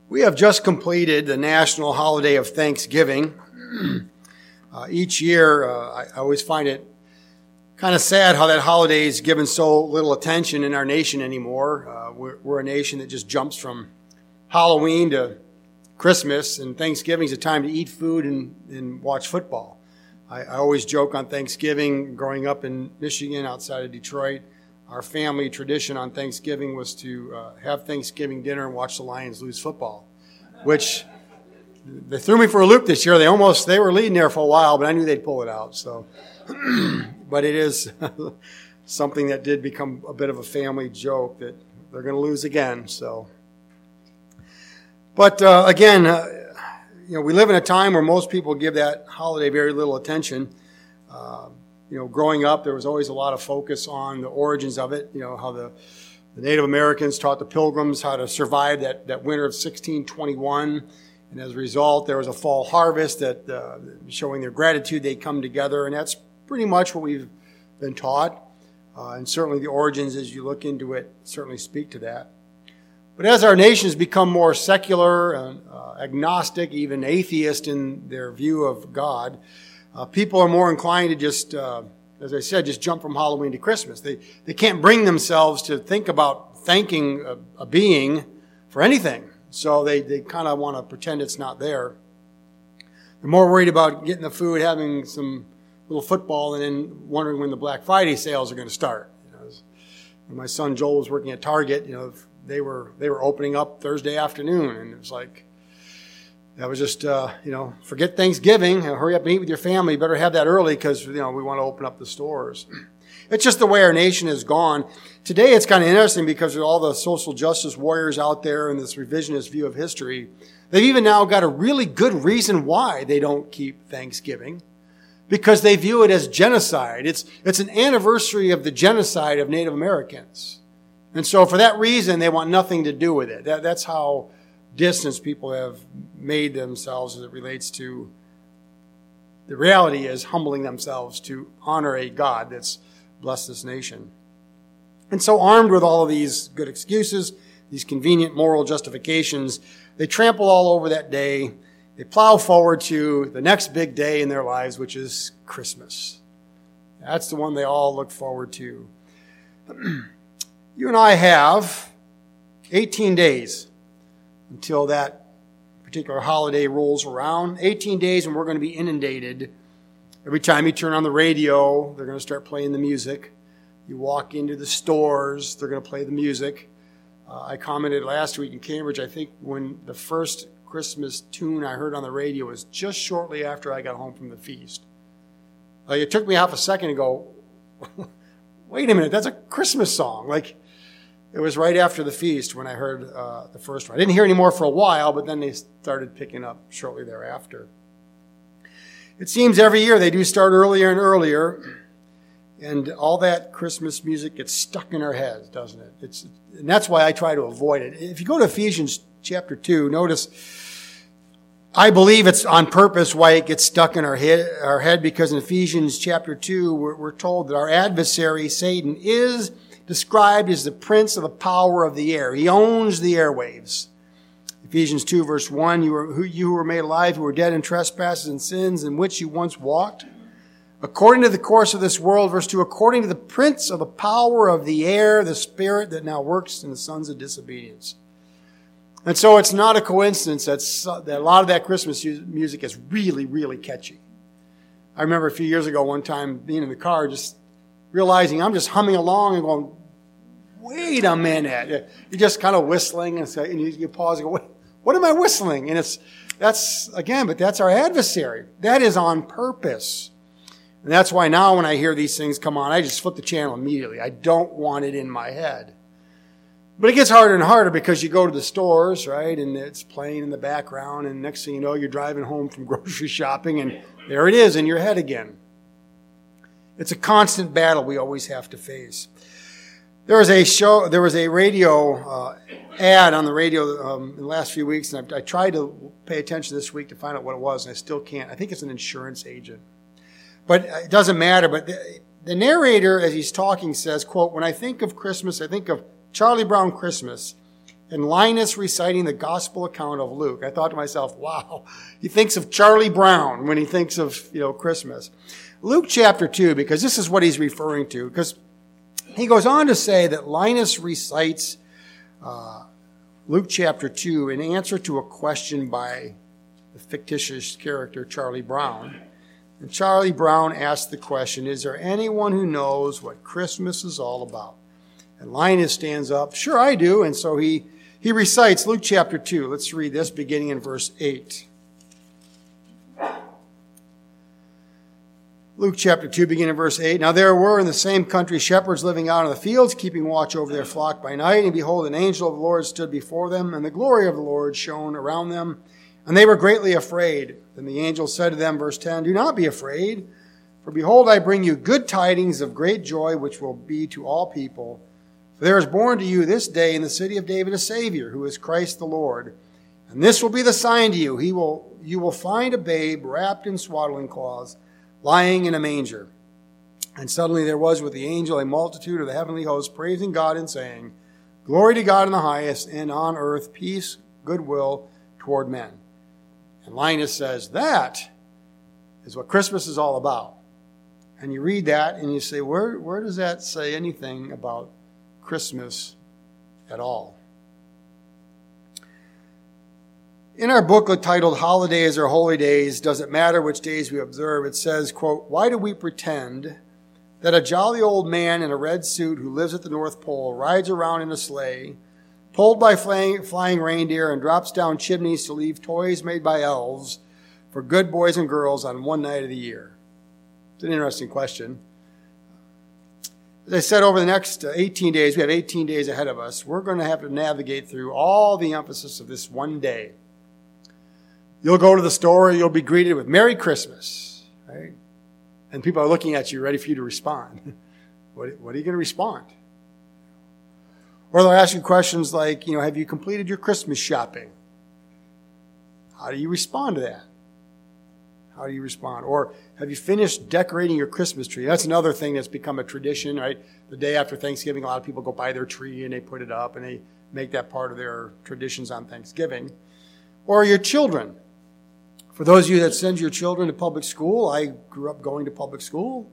We have just completed the national holiday of Thanksgiving. Each year, I always find it kind of sad how that holiday is given so little attention in our nation anymore. We're a nation that just jumps from Halloween to Christmas, and Thanksgiving is a time to eat food and watch football. I always joke on Thanksgiving, growing up in Michigan outside of Detroit, our family tradition on Thanksgiving was to have Thanksgiving dinner and watch the Lions lose football, which they threw me for a loop this year. They were leading there for a while, but I knew they'd pull it out. So, but it is something that did become a bit of a family joke that they're going to lose again. So, but again, we live in a time where most people give that holiday very little attention. Growing up, there was always a lot of focus on the origins of it. How the Native Americans taught the Pilgrims how to survive that winter of 1621. And as a result, there was a fall harvest that showing their gratitude, they come together. And that's pretty much what we've been taught. And certainly the origins, as you look into it, certainly speak to that. But as our nation has become more secular and agnostic, even atheist in their view of God, people are more inclined to just, as I said, just jump from Halloween to Christmas. They can't bring themselves to think about thanking a being for anything. So they kind of want to pretend it's not there. They're more worried about getting the food, having some little football, and then wondering when the Black Friday sales are going to start. When my son Joel was working at Target, they were opening up Thursday afternoon, and it was like, that was just, forget Thanksgiving. Hurry up and eat with your family. You better have that early because, we want to open up the stores. It's just the way our nation has gone. Today it's kind of interesting because with all the social justice warriors out there and this revisionist view of history, they've even now got a really good reason why they don't keep Thanksgiving. Because they view it as genocide. It's an anniversary of the genocide of Native Americans. And so for that reason, they want nothing to do with it. That's how distance people have made themselves as it relates to the reality is humbling themselves to honor a God that's blessed this nation. And so armed with all of these good excuses, these convenient moral justifications, they trample all over that day. They plow forward to the next big day in their lives, which is Christmas. That's the one they all look forward to. You and I have 18 days until that particular holiday rolls around. 18 days and we're going to be inundated. Every time you turn on the radio, they're going to start playing the music. You walk into the stores, they're going to play the music. I commented last week in Cambridge, I think when the first Christmas tune I heard on the radio was just shortly after I got home from the feast. It took me half a second to go, wait a minute, that's a Christmas song. It was right after the feast when I heard the first one. I didn't hear any more for a while, but then they started picking up shortly thereafter. It seems every year they do start earlier and earlier, and all that Christmas music gets stuck in our heads, doesn't it? And that's why I try to avoid it. If you go to Ephesians chapter 2, notice, I believe it's on purpose why it gets stuck in our head, because in Ephesians chapter 2, we're told that our adversary, Satan, is described as the prince of the power of the air. He owns the airwaves. Ephesians 2 verse 1, you who were made alive, who were dead in trespasses and sins in which you once walked, according to the course of this world, verse 2, according to the prince of the power of the air, the spirit that now works in the sons of disobedience. And so it's not a coincidence that a lot of that Christmas music is really, really catchy. I remember a few years ago one time being in the car just realizing I'm just humming along and going, wait a minute. You're just kind of whistling and you pause and go, what am I whistling? And that's our adversary. That is on purpose. And that's why now when I hear these things come on, I just flip the channel immediately. I don't want it in my head. But it gets harder and harder because you go to the stores, right, and it's playing in the background, and next thing you know, you're driving home from grocery shopping, and there it is in your head again. It's a constant battle we always have to face. There was a radio ad on the radio in the last few weeks, and I tried to pay attention this week to find out what it was, and I still can't. I think it's an insurance agent. But it doesn't matter. But the narrator, as he's talking, says, quote, when I think of Christmas, I think of Charlie Brown Christmas. and Linus reciting the gospel account of Luke. I thought to myself, wow, he thinks of Charlie Brown when he thinks of, Christmas. Luke chapter 2, because this is what he's referring to, because he goes on to say that Linus recites Luke chapter 2 in answer to a question by the fictitious character Charlie Brown. And Charlie Brown asked the question, is there anyone who knows what Christmas is all about? And Linus stands up, sure I do. And so he recites Luke chapter 2. Let's read this beginning in verse 8. Luke chapter 2, beginning in verse 8. Now there were in the same country shepherds living out in the fields, keeping watch over their flock by night. And behold, an angel of the Lord stood before them, and the glory of the Lord shone around them. And they were greatly afraid. Then the angel said to them, verse 10, do not be afraid, for behold, I bring you good tidings of great joy, which will be to all people. For there is born to you this day in the city of David a Savior, who is Christ the Lord. And this will be the sign to you. You will find a babe wrapped in swaddling cloths, lying in a manger. And suddenly there was with the angel a multitude of the heavenly host, praising God and saying, glory to God in the highest, and on earth peace, goodwill toward men. And Linus says, that is what Christmas is all about. And you read that and you say, where does that say anything about Christmas at all? In our booklet titled Holidays or Holy Days, Does It Matter Which Days We Observe? It says, quote, why do we pretend that a jolly old man in a red suit who lives at the North Pole rides around in a sleigh, pulled by flying reindeer, and drops down chimneys to leave toys made by elves for good boys and girls on one night of the year? It's an interesting question. As I said, over the next 18 days, we have 18 days ahead of us, we're going to have to navigate through all the emphasis of this one day. You'll go to the store, you'll be greeted with Merry Christmas, right? And people are looking at you, ready for you to respond. What are you going to respond? Or they'll ask you questions like, have you completed your Christmas shopping? How do you respond to that? How do you respond? Or have you finished decorating your Christmas tree? That's another thing that's become a tradition, right? The day after Thanksgiving, a lot of people go buy their tree and they put it up and they make that part of their traditions on Thanksgiving. Or your children. For those of you that send your children to public school, I grew up going to public school.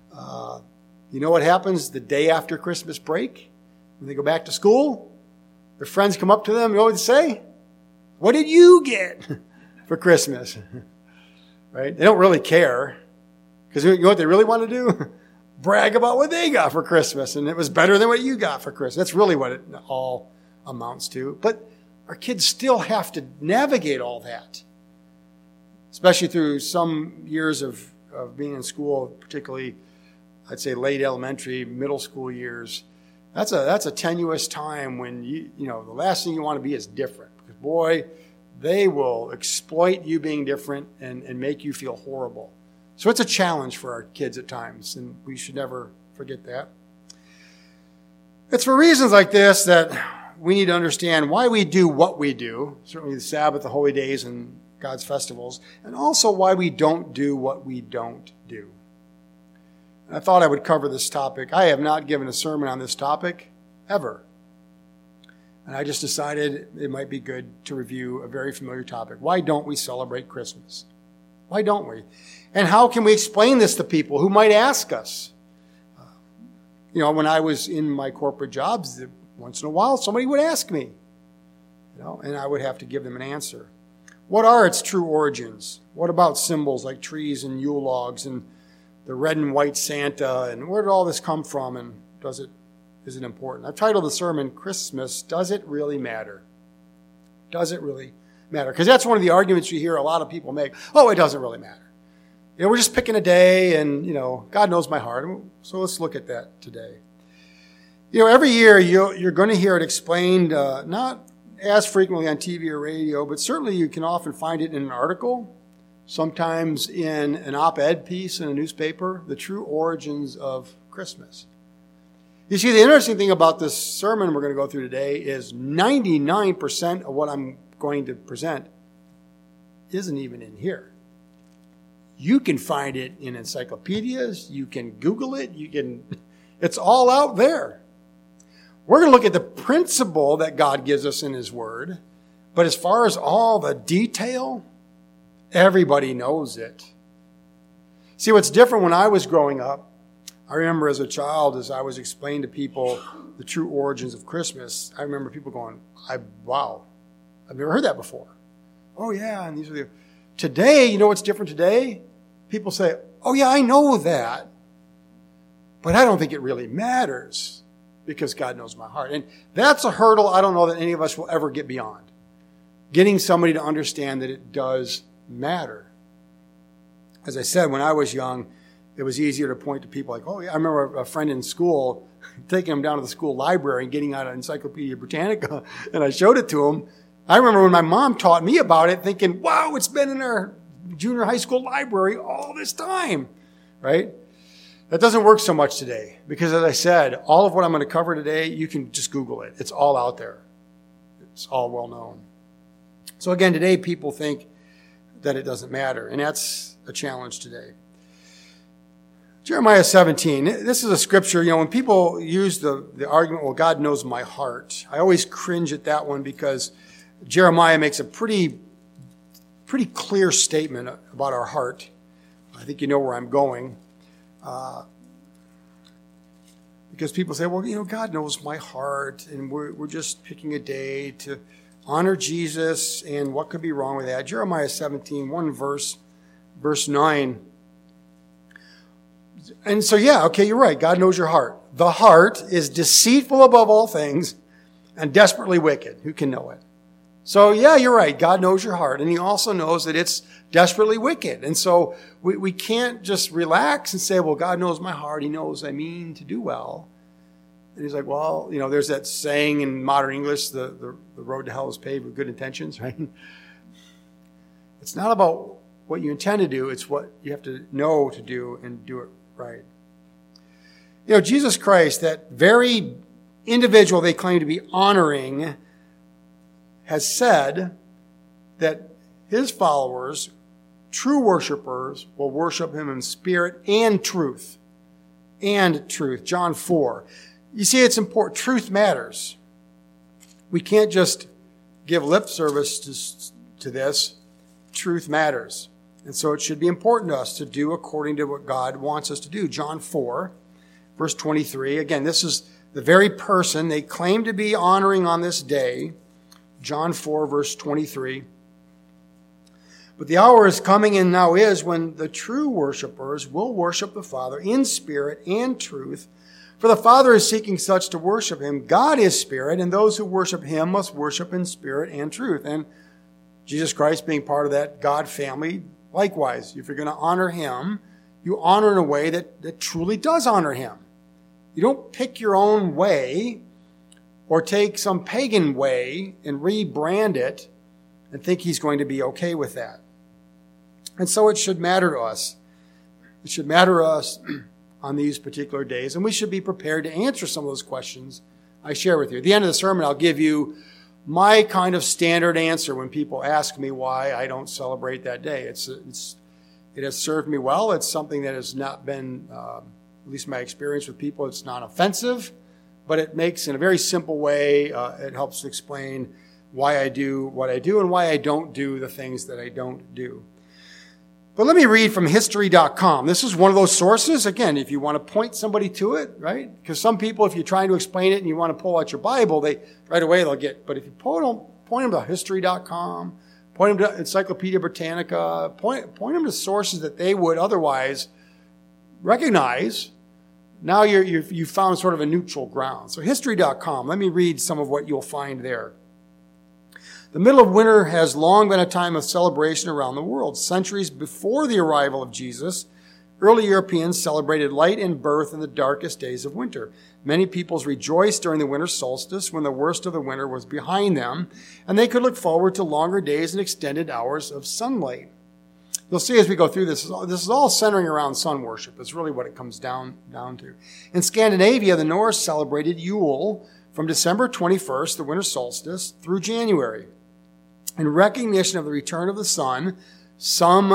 You know what happens the day after Christmas break? When they go back to school, their friends come up to them, you know what they say? What did you get for Christmas? Right? They don't really care. Because you know what they really want to do? Brag about what they got for Christmas. And it was better than what you got for Christmas. That's really what it all amounts to. But our kids still have to navigate all that. Especially through some years of being in school, particularly, I'd say late elementary, middle school years. That's a tenuous time when the last thing you want to be is different. Because boy, they will exploit you being different and make you feel horrible. So it's a challenge for our kids at times, and we should never forget that. It's for reasons like this that we need to understand why we do what we do, certainly the Sabbath, the holy days, and God's festivals, and also why we don't do what we don't do. I thought I would cover this topic. I have not given a sermon on this topic ever. And I just decided it might be good to review a very familiar topic. Why don't we celebrate Christmas? Why don't we? And how can we explain this to people who might ask us? When I was in my corporate jobs, once in a while somebody would ask me, and I would have to give them an answer. What are its true origins? What about symbols like trees and Yule logs and the red and white Santa, and where did all this come from, and is it important? I've titled the sermon, Christmas, Does It Really Matter? Does it really matter? Because that's one of the arguments you hear a lot of people make. Oh, it doesn't really matter. We're just picking a day, and, God knows my heart. So let's look at that today. Every year you're going to hear it explained, not as frequently on TV or radio, but certainly you can often find it in an article, sometimes in an op-ed piece in a newspaper, the true origins of Christmas. You see, the interesting thing about this sermon we're going to go through today is 99% of what I'm going to present isn't even in here. You can find it in encyclopedias, you can Google it, it's all out there. We're going to look at the principle that God gives us in His Word. But as far as all the detail, everybody knows it. See, what's different when I was growing up, I remember as a child, as I was explaining to people the true origins of Christmas, I remember people going, wow, I've never heard that before. Oh, yeah, and these are the... Today, you know what's different today? People say, oh, yeah, I know that, but I don't think it really matters because God knows my heart. And that's a hurdle I don't know that any of us will ever get beyond. Getting somebody to understand that it does matter. As I said, when I was young, it was easier to point to people like, oh, yeah, I remember a friend in school taking him down to the school library and getting out an Encyclopedia Britannica, and I showed it to him. I remember when my mom taught me about it, thinking, wow, it's been in our junior high school library all this time, right? That doesn't work so much today because, as I said, all of what I'm going to cover today, you can just Google it. It's all out there. It's all well known. So again, today people think that it doesn't matter, and that's a challenge today. Jeremiah 17, this is a scripture, when people use the argument, well, God knows my heart, I always cringe at that one because Jeremiah makes a pretty clear statement about our heart. I think you know where I'm going. Because people say, well, God knows my heart, and we're just picking a day to honor Jesus, and what could be wrong with that? Jeremiah 17, one verse 9. And so, yeah, okay, you're right. God knows your heart. The heart is deceitful above all things and desperately wicked. Who can know it? So, yeah, you're right. God knows your heart. And He also knows that it's desperately wicked. And so we can't just relax and say, well, God knows my heart. He knows I mean to do well. And He's like, well, there's that saying in modern English, the road to hell is paved with good intentions, right? It's not about what you intend to do. It's what you have to know to do and do it right. Jesus Christ, that very individual they claim to be honoring, has said that His followers, true worshipers, will worship Him in spirit and truth. And truth. John 4. You see, it's important. Truth matters. We can't just give lip service to this. Truth matters. And so it should be important to us to do according to what God wants us to do. John 4, verse 23. Again, this is the very person they claim to be honoring on this day. John 4, verse 23. But the hour is coming and now is when the true worshipers will worship the Father in spirit and truth. For the Father is seeking such to worship Him. God is spirit, and those who worship Him must worship in spirit and truth. And Jesus Christ being part of that God family, likewise, if you're going to honor Him, you honor in a way that truly does honor Him. You don't pick your own way or take some pagan way and rebrand it and think He's going to be okay with that. And so it should matter to us. It should matter to us on these particular days, and we should be prepared to answer some of those questions I share with you. At the end of the sermon, I'll give you my kind of standard answer when people ask me why I don't celebrate that day. It has served me well. It's something that has not been, at least my experience with people, it's not offensive, but it makes, in a very simple way, it helps explain why I do what I do and why I don't do the things that I don't do. But let me read from history.com. This is one of those sources. Again, if you want to point somebody to it, right? Because some people, if you're trying to explain it and you want to pull out your Bible, right away they'll get. But if you point them to history.com, point them to Encyclopedia Britannica, point them to sources that they would otherwise recognize, now you've found sort of a neutral ground. So history.com, let me read some of what you'll find there. The middle of winter has long been a time of celebration around the world. Centuries before the arrival of Jesus, early Europeans celebrated light and birth in the darkest days of winter. Many peoples rejoiced during the winter solstice when the worst of the winter was behind them, and they could look forward to longer days and extended hours of sunlight. You'll see as we go through this is all centering around sun worship. That's really what it comes down to. In Scandinavia, the Norse celebrated Yule from December 21st, the winter solstice, through January. In recognition of the return of the sun, some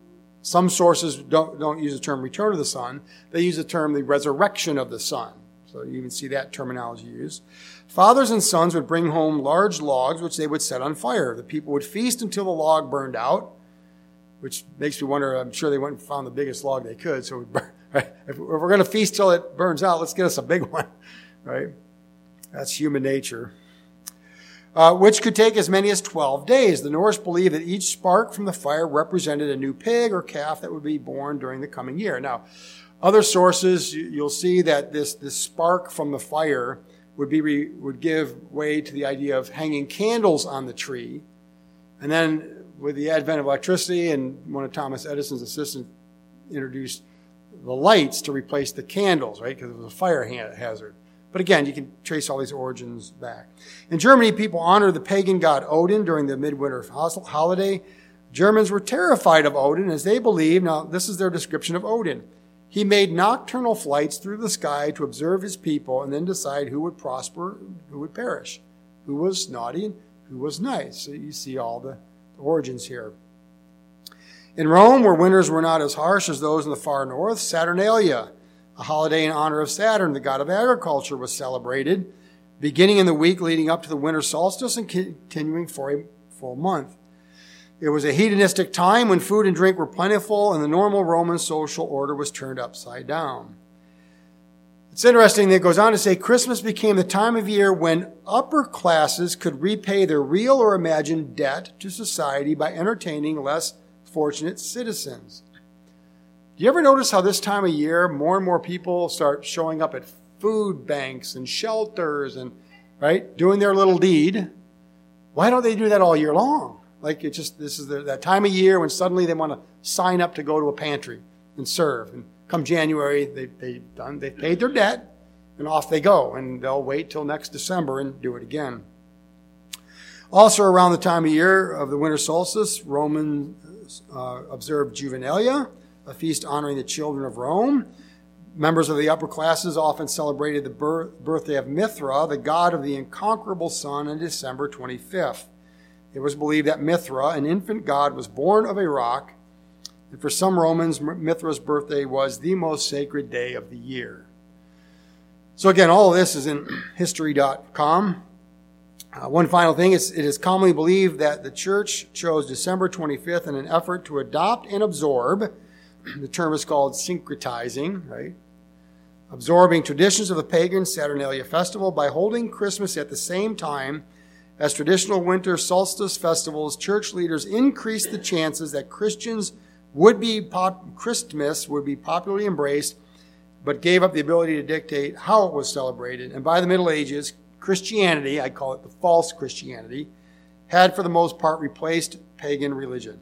sources don't use the term return of the sun. They use the term the resurrection of the sun. So you even see that terminology used. Fathers and sons would bring home large logs, which they would set on fire. The people would feast until the log burned out, which makes me wonder, I'm sure they went and found the biggest log they could. So if we're going to feast till it burns out, let's get us a big one, right? That's human nature. Which could take as many as 12 days. The Norse believed that each spark from the fire represented a new pig or calf that would be born during the coming year. Now, other sources, you'll see that this spark from the fire would give way to the idea of hanging candles on the tree. And then with the advent of electricity, and one of Thomas Edison's assistants introduced the lights to replace the candles, right? Because it was a fire hazard. But again, you can trace all these origins back. In Germany, people honor the pagan god Odin during the midwinter holiday. Germans were terrified of Odin as they believed, now this is their description of Odin. He made nocturnal flights through the sky to observe his people and then decide who would prosper, who would perish, who was naughty and who was nice. So you see all the origins here. In Rome, where winters were not as harsh as those in the far north, Saturnalia, a holiday in honor of Saturn, the god of agriculture, was celebrated, beginning in the week leading up to the winter solstice and continuing for a full month. It was a hedonistic time when food and drink were plentiful and the normal Roman social order was turned upside down. It's interesting that it goes on to say Christmas became the time of year when upper classes could repay their real or imagined debt to society by entertaining less fortunate citizens. Do you ever notice how this time of year more and more people start showing up at food banks and shelters and, right, doing their little deed? Why don't they do that all year long? Like this is that time of year when suddenly they want to sign up to go to a pantry and serve. And come January, they've paid their debt and off they go. And they'll wait till next December and do it again. Also around the time of year of the winter solstice, Romans observed Juvenalia, a feast honoring the children of Rome. Members of the upper classes often celebrated the birthday of Mithra, the god of the incomparable sun, on December 25th. It was believed that Mithra, an infant god, was born of a rock, and for some Romans, Mithra's birthday was the most sacred day of the year. So again, all of this is in history.com. One final thing, it is commonly believed that the church chose December 25th in an effort to adopt and absorb. The term is called syncretizing, right? Absorbing traditions of the pagan Saturnalia festival by holding Christmas at the same time as traditional winter solstice festivals. Church leaders increased the chances that Christmas would be popularly embraced, but gave up the ability to dictate how it was celebrated. And by the Middle Ages, Christianity, I call it the false Christianity, had for the most part replaced pagan religion.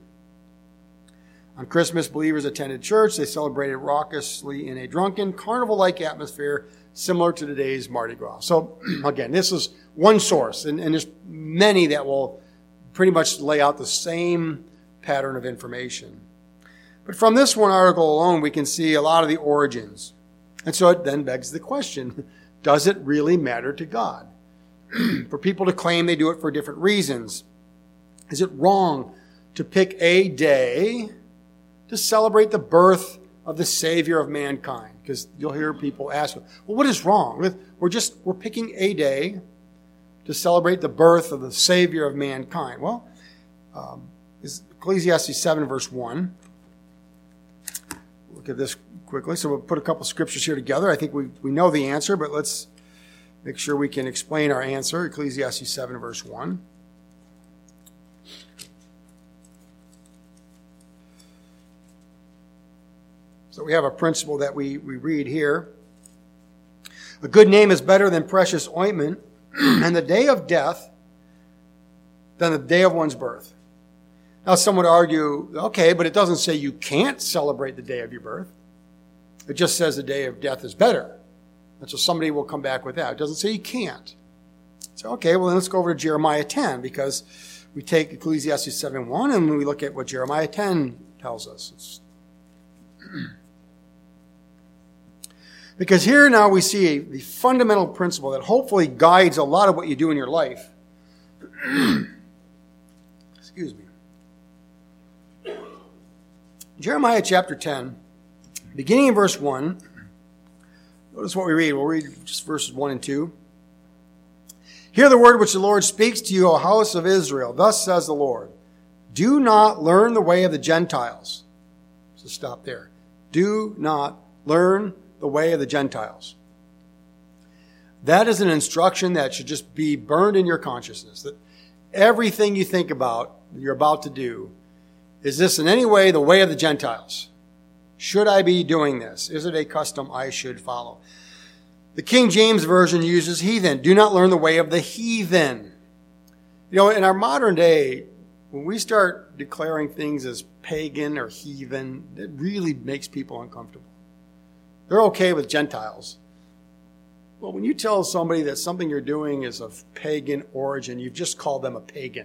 On Christmas, believers attended church. They celebrated raucously in a drunken, carnival-like atmosphere similar to today's Mardi Gras. So, again, this is one source, and there's many that will pretty much lay out the same pattern of information. But from this one article alone, we can see a lot of the origins. And so it then begs the question, does it really matter to God? For people to claim they do it for different reasons. Is it wrong to pick a day to celebrate the birth of the Savior of mankind? Because you'll hear people ask, well, what is wrong? We're picking a day to celebrate the birth of the Savior of mankind. Well, Ecclesiastes 7 verse 1. Look at this quickly. So we'll put a couple scriptures here together. I think we know the answer, but let's make sure we can explain our answer. Ecclesiastes 7 verse 1. So we have a principle that we read here. A good name is better than precious ointment, and the day of death than the day of one's birth. Now some would argue, okay, but it doesn't say you can't celebrate the day of your birth. It just says the day of death is better. And so somebody will come back with that. It doesn't say you can't. So okay, well then let's go over to Jeremiah 10, because we take Ecclesiastes 7:1 and we look at what Jeremiah 10 tells us. Because here now we see the fundamental principle that hopefully guides a lot of what you do in your life. Excuse me. Jeremiah chapter 10, beginning in verse 1, Notice what we read. We'll read just verses 1 and 2. Hear the word which the Lord speaks to you, O house of Israel. Thus says the Lord, do not learn the way of the Gentiles. So stop there. Do not learn the way of the Gentiles. That is an instruction that should just be burned in your consciousness. That everything you think about, you're about to do, is this in any way the way of the Gentiles? Should I be doing this? Is it a custom I should follow? The King James Version uses heathen. Do not learn the way of the heathen. You know, in our modern day, when we start declaring things as pagan or heathen, it really makes people uncomfortable. They're okay with Gentiles. Well, when you tell somebody that something you're doing is of pagan origin, you've just called them a pagan.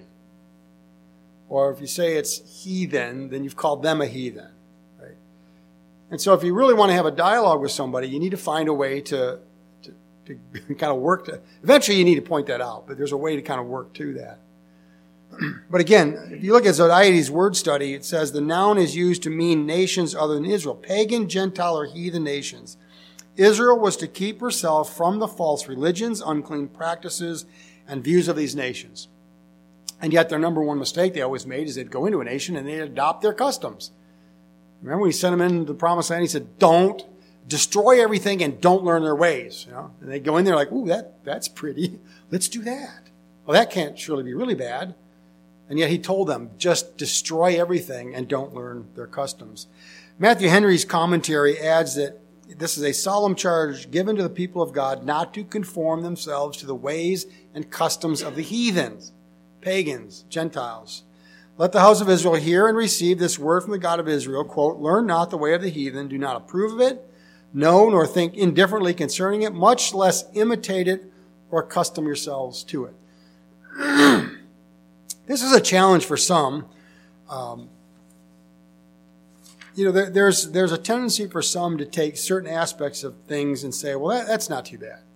Or if you say it's heathen, then you've called them a heathen. Right? And so if you really want to have a dialogue with somebody, you need to find a way to kind of work to, eventually you need to point that out, but there's a way to kind of work to that. But again, if you look at Zodhiates' word study, it says the noun is used to mean nations other than Israel, pagan, Gentile, or heathen nations. Israel was to keep herself from the false religions, unclean practices, and views of these nations. And yet their number one mistake they always made is they'd go into a nation and they'd adopt their customs. Remember when he sent them into the promised land, he said, don't destroy everything and don't learn their ways. You know? And they go in there like, ooh, that's pretty. Let's do that. Well, that can't surely be really bad. And yet he told them, just destroy everything and don't learn their customs. Matthew Henry's commentary adds that this is a solemn charge given to the people of God not to conform themselves to the ways and customs of the heathens, pagans, Gentiles. Let the house of Israel hear and receive this word from the God of Israel, quote, learn not the way of the heathen, do not approve of it, know nor think indifferently concerning it, much less imitate it or accustom yourselves to it. This is a challenge for some. There's a tendency for some to take certain aspects of things and say, well, that's not too bad.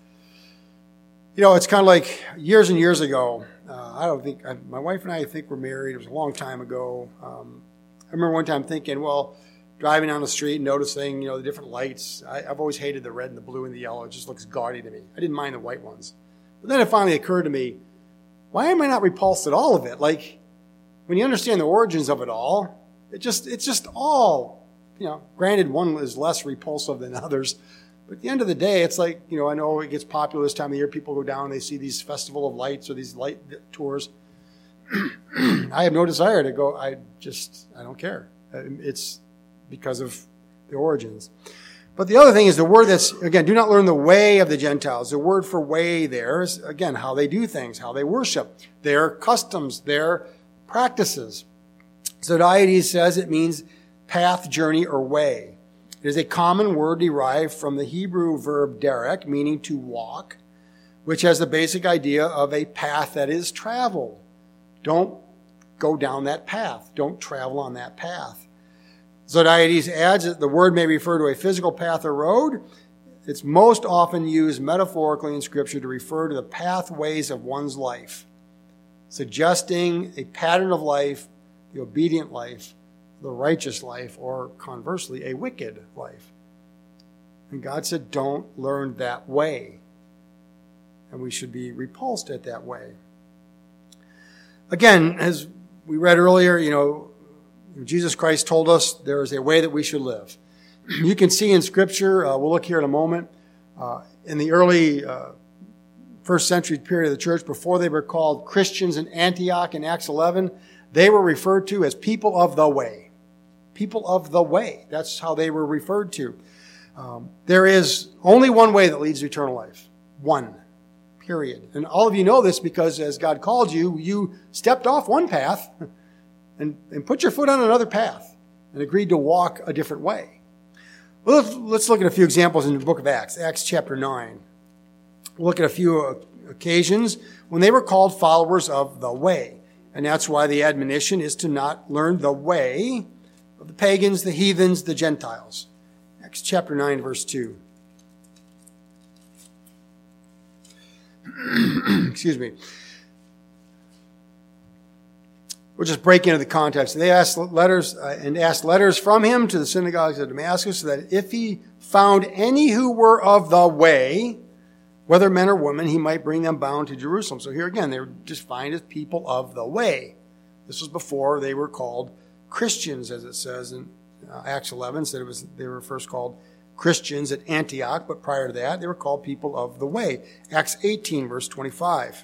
You know, it's kind of like years and years ago. My wife and I think we're married. It was a long time ago. I remember one time thinking, well, driving down the street and noticing, the different lights. I've always hated the red and the blue and the yellow. It just looks gaudy to me. I didn't mind the white ones. But then it finally occurred to me, why am I not repulsed at all of it? Like, when you understand the origins of it all, it's just all, granted one is less repulsive than others. But at the end of the day, it's like, I know it gets popular this time of year. People go down, they see these festival of lights or these light tours. I have no desire to go. I don't care. It's because of the origins. But the other thing is the word that's, again, do not learn the way of the Gentiles. The word for way there is, again, how they do things, how they worship, their customs, their practices. Zodhiates says it means path, journey, or way. It is a common word derived from the Hebrew verb derek, meaning to walk, which has the basic idea of a path that is traveled. Don't go down that path. Don't travel on that path. Zodhiates adds that the word may refer to a physical path or road. It's most often used metaphorically in Scripture to refer to the pathways of one's life, suggesting a pattern of life, the obedient life, the righteous life, or conversely, a wicked life. And God said, don't learn that way. And we should be repulsed at that way. Again, as we read earlier, Jesus Christ told us there is a way that we should live. You can see in Scripture, we'll look here in a moment, in the early first century period of the church, before they were called Christians in Antioch in Acts 11, they were referred to as people of the way. People of the way. That's how they were referred to. There is only one way that leads to eternal life. One. Period. And all of you know this because as God called you, you stepped off one path and put your foot on another path and agreed to walk a different way. Well, let's look at a few examples in the book of Acts, Acts chapter 9. We'll look at a few occasions when they were called followers of the way. And that's why the admonition is to not learn the way of the pagans, the heathens, the Gentiles. Acts chapter 9, verse 2. Excuse me. We'll just break into the context. They asked letters from him to the synagogues of Damascus, so that if he found any who were of the way, whether men or women, he might bring them bound to Jerusalem. So here again, they were defined as people of the way. This was before they were called Christians, as it says in Acts 11. Said they were first called Christians at Antioch, but prior to that, they were called people of the way. Acts 18, verse 25.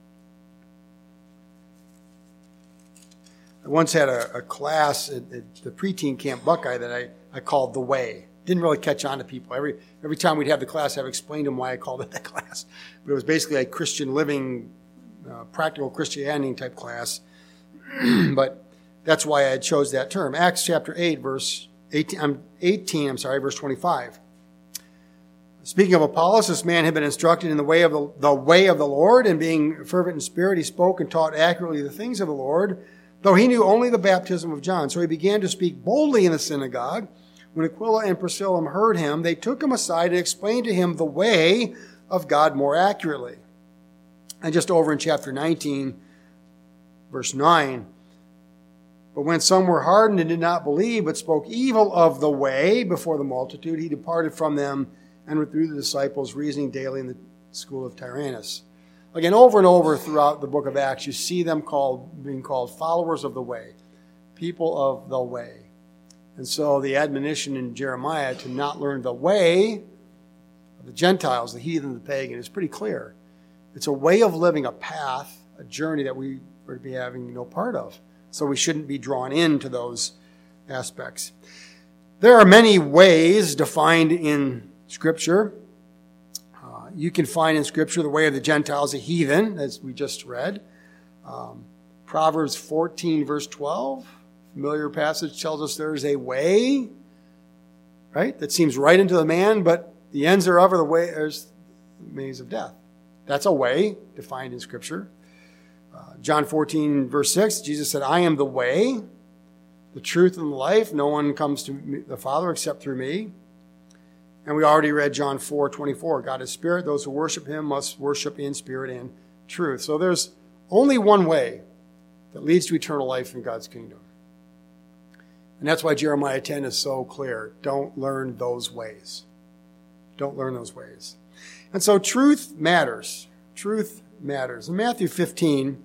I once had a class at the preteen camp Buckeye that I called The Way. Didn't really catch on to people. Every time we'd have the class, I've explained to them why I called it that class. But it was basically a Christian living, practical Christianity type class. But that's why I chose that term. Acts chapter 8, verse 18, verse 25. Speaking of Apollos, this man had been instructed in the way of the Lord, and being fervent in spirit, he spoke and taught accurately the things of the Lord, though he knew only the baptism of John. So he began to speak boldly in the synagogue. When Aquila and Priscilla heard him, they took him aside and explained to him the way of God more accurately. And just over in chapter 19, verse 9, but when some were hardened and did not believe, but spoke evil of the way before the multitude, he departed from them and withdrew the disciples, reasoning daily in the school of Tyrannus. Again, over and over throughout the book of Acts, you see them being called followers of the way, people of the way. And so the admonition in Jeremiah to not learn the way of the Gentiles, the heathen, the pagan, is pretty clear. It's a way of living, a path, a journey that we are to be having no part of. So we shouldn't be drawn into those aspects. There are many ways defined in Scripture. You can find in Scripture the way of the Gentiles, the heathen, as we just read. Proverbs 14, verse 12, familiar passage, tells us there is a way, right, that seems right unto the man, but the ends thereof are the ways of death. That's a way defined in Scripture. John 14, verse 6, Jesus said, I am the way, the truth, and the life. No one comes to the Father except through me. And we already read John 4, 24. God is spirit. Those who worship him must worship in spirit and truth. So there's only one way that leads to eternal life in God's kingdom. And that's why Jeremiah 10 is so clear. Don't learn those ways. Don't learn those ways. And so truth matters. Truth matters. In Matthew 15,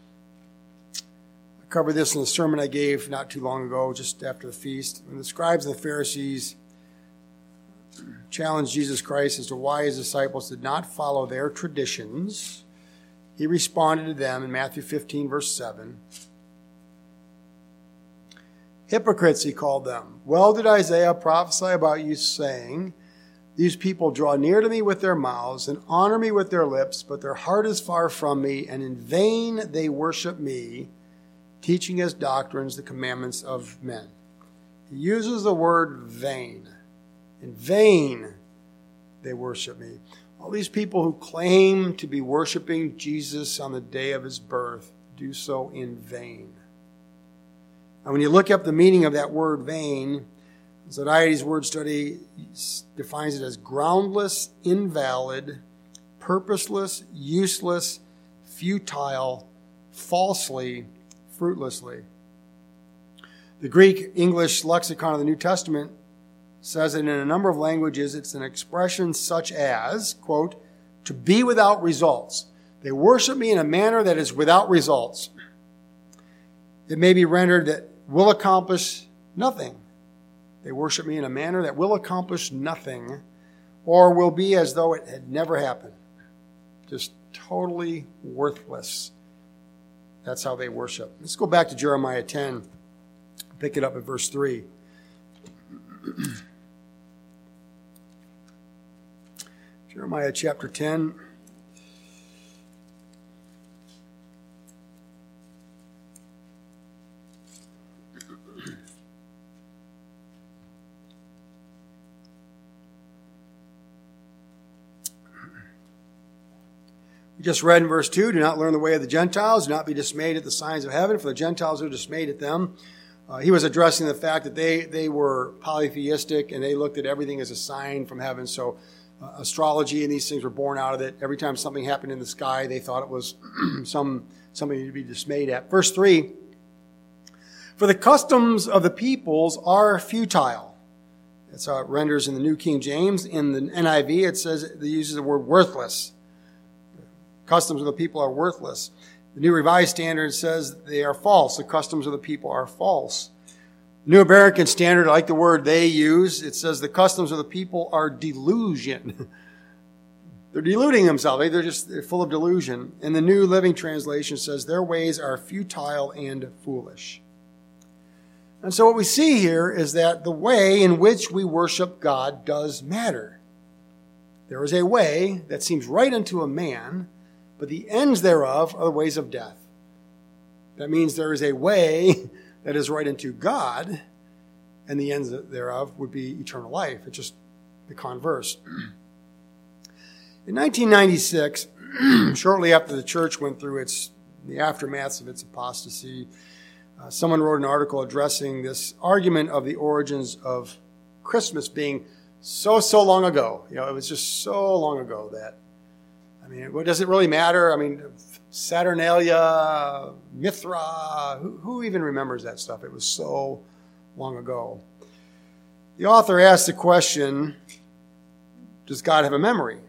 I covered this in a sermon I gave not too long ago, just after the feast. When the scribes and the Pharisees challenged Jesus Christ as to why his disciples did not follow their traditions, he responded to them in Matthew 15, verse 7. Hypocrites, he called them. Well did Isaiah prophesy about you, saying, these people draw near to me with their mouths and honor me with their lips, but their heart is far from me, and in vain they worship me, teaching as doctrines the commandments of men. He uses the word vain. In vain they worship me. All these people who claim to be worshiping Jesus on the day of his birth do so in vain. And when you look up the meaning of that word vain, Zodhiates' word study defines it as groundless, invalid, purposeless, useless, futile, falsely, fruitlessly. The Greek-English lexicon of the New Testament says that in a number of languages it's an expression such as, quote, to be without results. They worship me in a manner that is without results. It may be rendered that will accomplish nothing. They worship me in a manner that will accomplish nothing, or will be as though it had never happened. Just totally worthless. That's how they worship. Let's go back to Jeremiah 10. Pick it up at verse 3. Jeremiah chapter 10. We just read in verse 2, do not learn the way of the Gentiles, do not be dismayed at the signs of heaven, for the Gentiles are dismayed at them. He was addressing the fact that they were polytheistic and they looked at everything as a sign from heaven. So astrology and these things were born out of it. Every time something happened in the sky, they thought it was something to be dismayed at. Verse 3, For the customs of the peoples are futile. That's how it renders in the New King James. In the NIV, it says, it uses the word worthless. Customs of the people are worthless. The New Revised Standard says they are false. The customs of the people are false. The New American Standard, I like the word they use. It says the customs of the people are delusion. They're deluding themselves. They're full of delusion. And the New Living Translation says their ways are futile and foolish. And so what we see here is that the way in which we worship God does matter. There is a way that seems right unto a man, but the ends thereof are the ways of death. That means there is a way that is right unto God, and the ends thereof would be eternal life. It's just the converse. In 1996, shortly after the church went through the aftermaths of its apostasy, someone wrote an article addressing this argument of the origins of Christmas being so long ago. It was just so long ago that, what does it really matter? Saturnalia, Mithra, who even remembers that stuff? It was so long ago. The author asked the question, does God have a memory?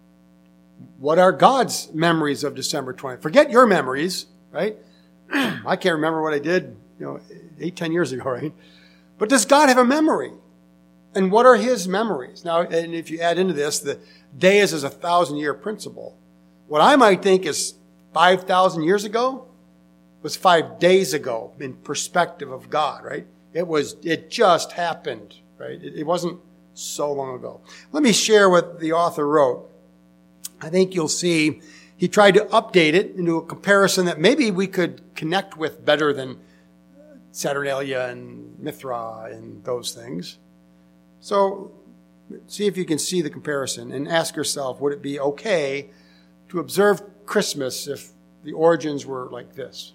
What are God's memories of December 20th? Forget your memories, right? I can't remember what I did, 8-10 years ago, right? But does God have a memory? And what are his memories? Now, and if you add into this, the Deus is a 1,000-year principle. What I might think is 5,000 years ago was 5 days ago in perspective of God, right? It just happened, right? It wasn't so long ago. Let me share what the author wrote. I think you'll see he tried to update it into a comparison that maybe we could connect with better than Saturnalia and Mithra and those things. So see if you can see the comparison and ask yourself, would it be okay to observe Christmas if the origins were like this?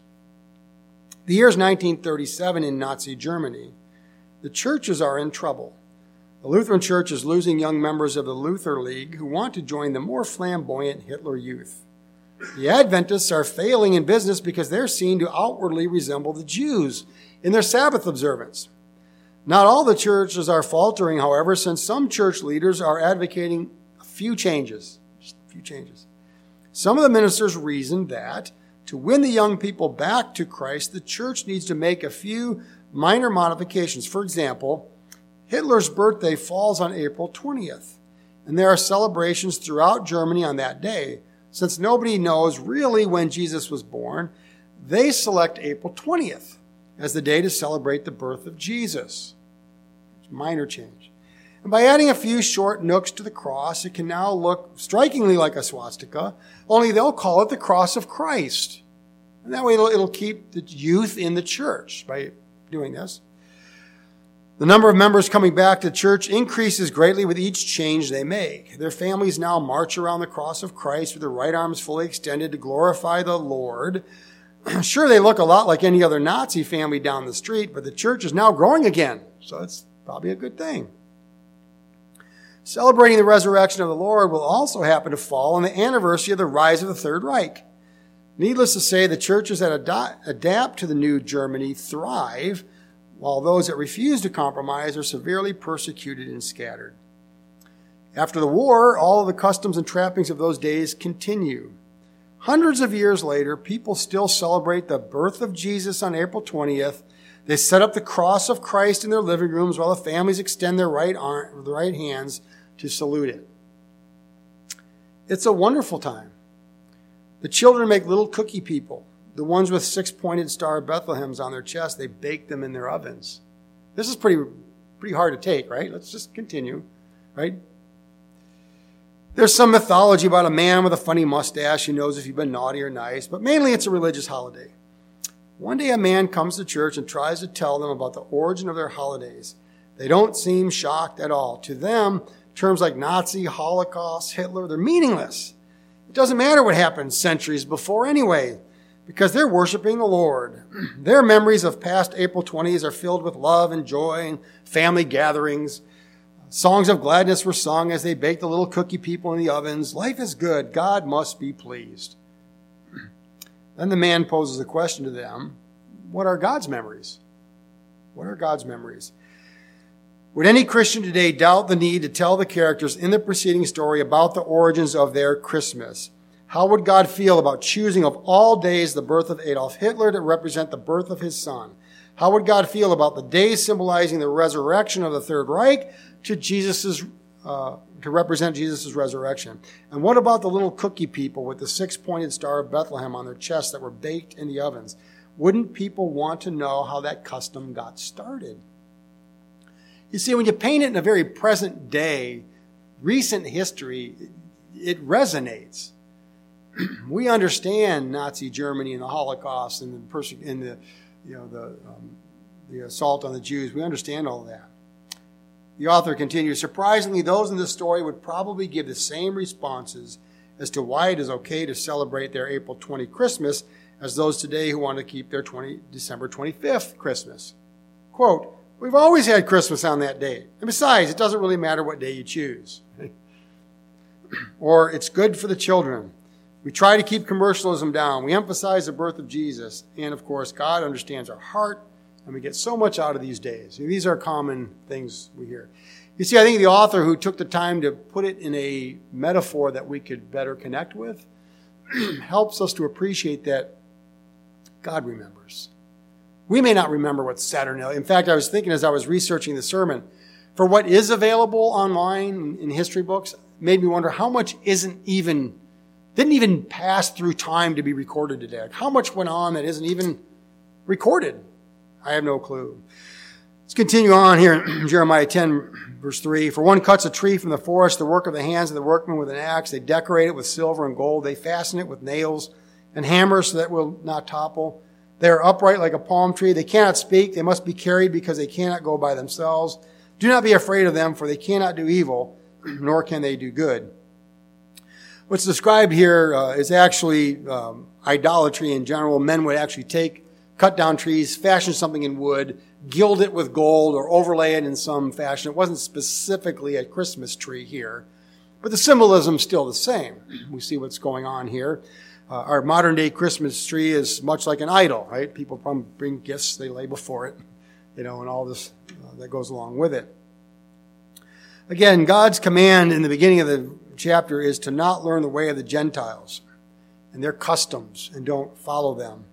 The year is 1937 in Nazi Germany. The churches are in trouble. The Lutheran Church is losing young members of the Luther League who want to join the more flamboyant Hitler Youth. The Adventists are failing in business because they're seen to outwardly resemble the Jews in their Sabbath observance. Not all the churches are faltering, however, since some church leaders are advocating a few changes. Just a few changes. Some of the ministers reasoned that to win the young people back to Christ, the church needs to make a few minor modifications. For example, Hitler's birthday falls on April 20th, and there are celebrations throughout Germany on that day. Since nobody knows really when Jesus was born, they select April 20th as the day to celebrate the birth of Jesus. It's a minor change. And by adding a few short nooks to the cross, it can now look strikingly like a swastika, only they'll call it the cross of Christ. And that way it'll keep the youth in the church by doing this. The number of members coming back to church increases greatly with each change they make. Their families now march around the cross of Christ with their right arms fully extended to glorify the Lord. Sure, they look a lot like any other Nazi family down the street, but the church is now growing again, so it's probably a good thing. Celebrating the resurrection of the Lord will also happen to fall on the anniversary of the rise of the Third Reich. Needless to say, the churches that adapt to the new Germany thrive, while those that refuse to compromise are severely persecuted and scattered. After the war, all of the customs and trappings of those days continue. Hundreds of years later, people still celebrate the birth of Jesus on April 20th. They set up the cross of Christ in their living rooms while the families extend their right hands to salute it. It's a wonderful time. The children make little cookie people. The ones with 6-pointed Star of Bethlehems on their chest, they bake them in their ovens. This is pretty hard to take, right? Let's just continue, right? There's some mythology about a man with a funny mustache who knows if you've been naughty or nice, but mainly it's a religious holiday. One day a man comes to church and tries to tell them about the origin of their holidays. They don't seem shocked at all. To them, terms like Nazi, Holocaust, Hitler, they're meaningless. It doesn't matter what happened centuries before anyway, because they're worshiping the Lord. Their memories of past April 20s are filled with love and joy and family gatherings. Songs of gladness were sung as they baked the little cookie people in the ovens. Life is good. God must be pleased. Then the man poses a question to them. What are God's memories? What are God's memories? Would any Christian today doubt the need to tell the characters in the preceding story about the origins of their Christmas? How would God feel about choosing of all days the birth of Adolf Hitler to represent the birth of his son? How would God feel about the days symbolizing the resurrection of the Third Reich to represent Jesus' resurrection? And what about the little cookie people with the six-pointed star of Bethlehem on their chests that were baked in the ovens? Wouldn't people want to know how that custom got started? You see, when you paint it in a very present day, recent history, it resonates. We understand Nazi Germany and the Holocaust and the assault on the Jews. We understand all that. The author continues, surprisingly, those in this story would probably give the same responses as to why it is okay to celebrate their April 20 Christmas as those today who want to keep their December 25th Christmas. Quote, we've always had Christmas on that day. And besides, it doesn't really matter what day you choose. Or it's good for the children. We try to keep commercialism down. We emphasize the birth of Jesus. And of course, God understands our heart, and we get so much out of these days. These are common things we hear. You see, I think the author who took the time to put it in a metaphor that we could better connect with helps us to appreciate that God remembers. We may not remember what Saturnalia. In fact, I was thinking as I was researching the sermon, for what is available online in history books, made me wonder how much didn't even pass through time to be recorded today. How much went on that isn't even recorded? I have no clue. Let's continue on here in Jeremiah 10, verse 3. For one cuts a tree from the forest, the work of the hands of the workmen with an axe. They decorate it with silver and gold. They fasten it with nails and hammers so that it will not topple. They are upright like a palm tree. They cannot speak. They must be carried because they cannot go by themselves. Do not be afraid of them, for they cannot do evil, nor can they do good. What's described here is actually idolatry in general. Men would actually cut down trees, fashion something in wood, gild it with gold, or overlay it in some fashion. It wasn't specifically a Christmas tree here, but the symbolism is still the same. We see what's going on here. Our modern-day Christmas tree is much like an idol, right? People bring gifts they lay before it, and all this that goes along with it. Again, God's command in the beginning of the chapter is to not learn the way of the Gentiles and their customs and don't follow them.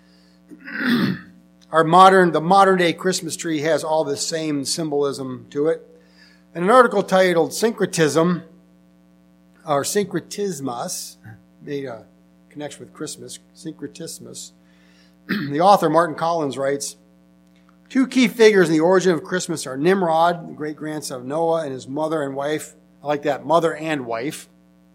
The modern-day Christmas tree has all the same symbolism to it. In an article titled Syncretism, or Syncretismus, made a connection with Christmas, Syncretismus, the author, Martin Collins, writes, two key figures in the origin of Christmas are Nimrod, the great-grandson of Noah, and his mother and wife. I like that, mother and wife.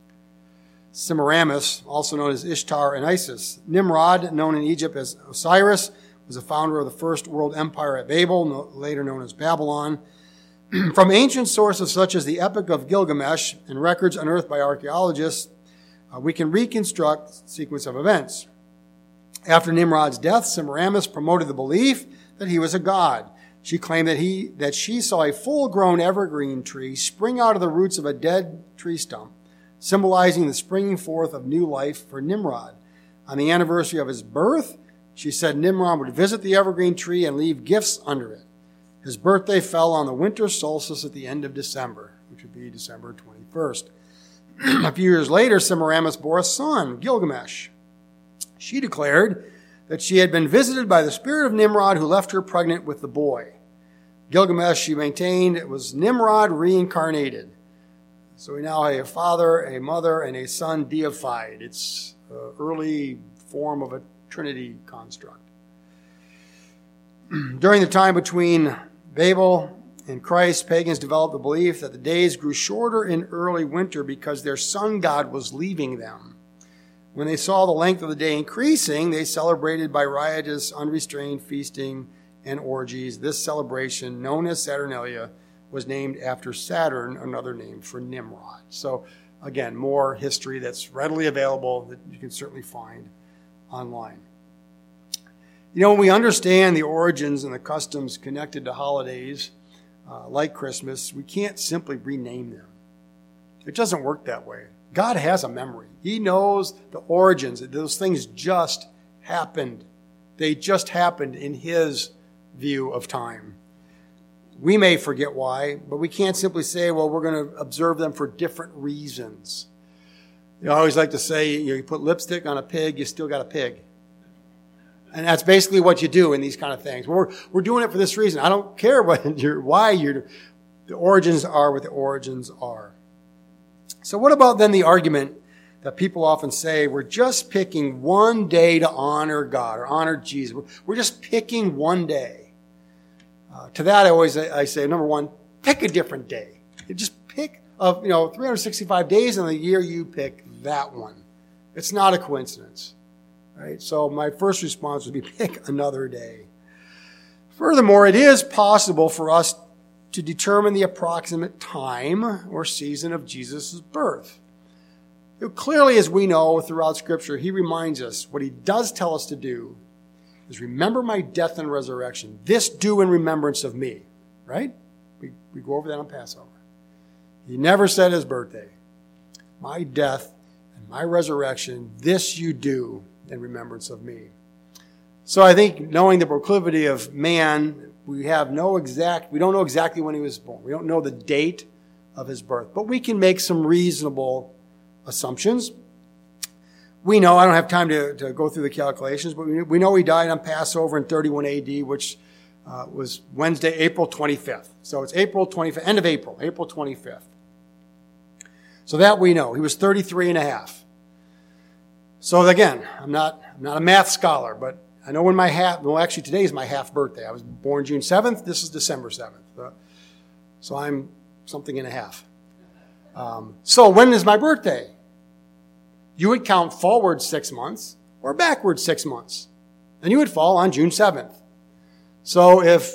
Semiramis, also known as Ishtar and Isis. Nimrod, known in Egypt as Osiris, was the founder of the first world empire at Babel, later known as Babylon. From ancient sources such as the Epic of Gilgamesh and records unearthed by archaeologists, we can reconstruct the sequence of events. After Nimrod's death, Semiramis promoted the belief that he was a god. She claimed that she saw a full-grown evergreen tree spring out of the roots of a dead tree stump, symbolizing the springing forth of new life for Nimrod. On the anniversary of his birth, she said Nimrod would visit the evergreen tree and leave gifts under it. His birthday fell on the winter solstice at the end of December, which would be December 21st. A few years later, Semiramis bore a son, Gilgamesh. She declared that she had been visited by the spirit of Nimrod who left her pregnant with the boy. Gilgamesh, she maintained, it was Nimrod reincarnated. So we now have a father, a mother, and a son deified. It's an early form of a Trinity construct. During the time between Babel and Christ, pagans developed the belief that the days grew shorter in early winter because their sun god was leaving them. When they saw the length of the day increasing, they celebrated by riotous, unrestrained feasting and orgies. This celebration, known as Saturnalia, was named after Saturn, another name for Nimrod. So, again, more history that's readily available that you can certainly find online. When we understand the origins and the customs connected to holidays like Christmas, we can't simply rename them. It doesn't work that way. God has a memory. He knows the origins. Those things just happened. They just happened in His view of time. We may forget why, but we can't simply say, well, we're going to observe them for different reasons. I always like to say, you put lipstick on a pig, you still got a pig. And that's basically what you do in these kind of things. We're doing it for this reason. I don't care the origins are what the origins are. So what about then the argument that people often say, we're just picking one day to honor God or honor Jesus. We're just picking one day. To that, I say, number one, pick a different day. You just pick 365 days in the year, you pick that one. It's not a coincidence. Right? So my first response would be pick another day. Furthermore, it is possible for us to determine the approximate time or season of Jesus' birth. Clearly, as we know throughout Scripture, he reminds us what he does tell us to do is remember my death and resurrection. This do in remembrance of me. Right? We go over that on Passover. He never said his birthday. My death and my resurrection, this you do in remembrance of me. So I think knowing the proclivity of man, we don't know exactly when he was born. We don't know the date of his birth, but we can make some reasonable assumptions. We know, I don't have time to go through the calculations, but we know he died on Passover in 31 AD, which was Wednesday, April 25th. So it's April 25th, end of April 25th. So that we know. He was 33 and a half. So again, I'm not a math scholar, but I know when actually today is my half birthday. I was born June 7th. This is December 7th. So I'm something and a half. So when is my birthday? You would count forward 6 months or backward 6 months. And you would fall on June 7th. So if